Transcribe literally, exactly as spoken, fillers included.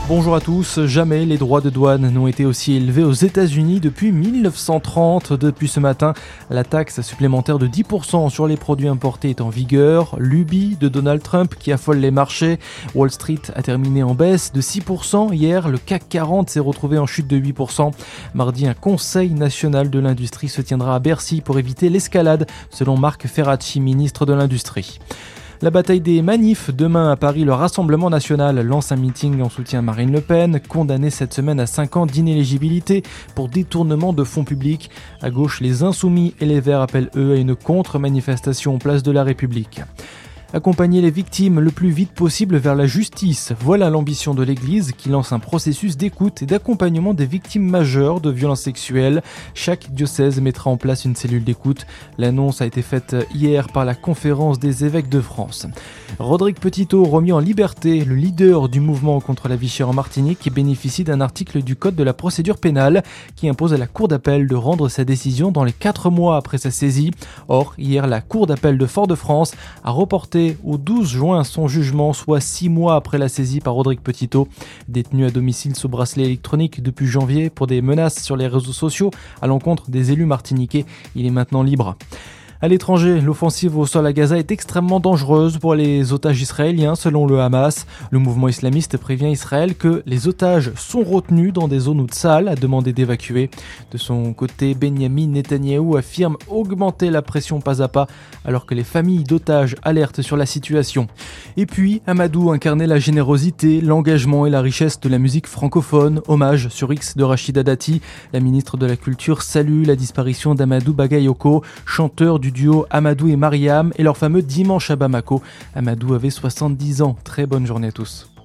Bonjour à tous, jamais les droits de douane n'ont été aussi élevés aux États-Unis depuis mille neuf cent trente. Depuis ce matin, la taxe supplémentaire de dix pour cent sur les produits importés est en vigueur. L'U B I de Donald Trump qui affole les marchés. Wall Street a terminé en baisse de six pour cent. Hier, le C A C quarante s'est retrouvé en chute de huit pour cent. Mardi, un conseil national de l'industrie se tiendra à Bercy pour éviter l'escalade, selon Marc Ferracci, ministre de l'Industrie. La bataille des manifs. Demain à Paris, le Rassemblement national lance un meeting en soutien à Marine Le Pen, condamnée cette semaine à cinq ans d'inéligibilité pour détournement de fonds publics. À gauche, les Insoumis et les Verts appellent eux à une contre-manifestation place de la République. Accompagner les victimes le plus vite possible vers la justice. Voilà l'ambition de l'Église qui lance un processus d'écoute et d'accompagnement des victimes majeures de violences sexuelles. Chaque diocèse mettra en place une cellule d'écoute. L'annonce a été faite hier par la Conférence des évêques de France. Rodrigue Petitot remis en liberté. Le leader du mouvement contre la vie chère en Martinique bénéficie d'un article du Code de la procédure pénale qui impose à la Cour d'appel de rendre sa décision dans les quatre mois après sa saisie. Or, hier, la Cour d'appel de Fort-de-France a reporté au douze juin son jugement, soit six mois après la saisie par Rodrigue Petitot. Détenu à domicile sous bracelet électronique depuis janvier pour des menaces sur les réseaux sociaux à l'encontre des élus martiniquais, il est maintenant libre. À l'étranger, l'offensive au sol à Gaza est extrêmement dangereuse pour les otages israéliens, selon le Hamas. Le mouvement islamiste prévient Israël que les otages sont retenus dans des zones où Tsahal a demandé d'évacuer. De son côté, Benyamin Netanyahou affirme augmenter la pression pas à pas, alors que les familles d'otages alertent sur la situation. Et puis, Amadou incarnait la générosité, l'engagement et la richesse de la musique francophone. Hommage sur X de Rachida Dati. La ministre de la Culture salue la disparition d'Amadou Bagayoko, chanteur du duo Amadou et Mariam et leur fameux Dimanche à Bamako. Amadou avait soixante-dix ans. Très bonne journée à tous.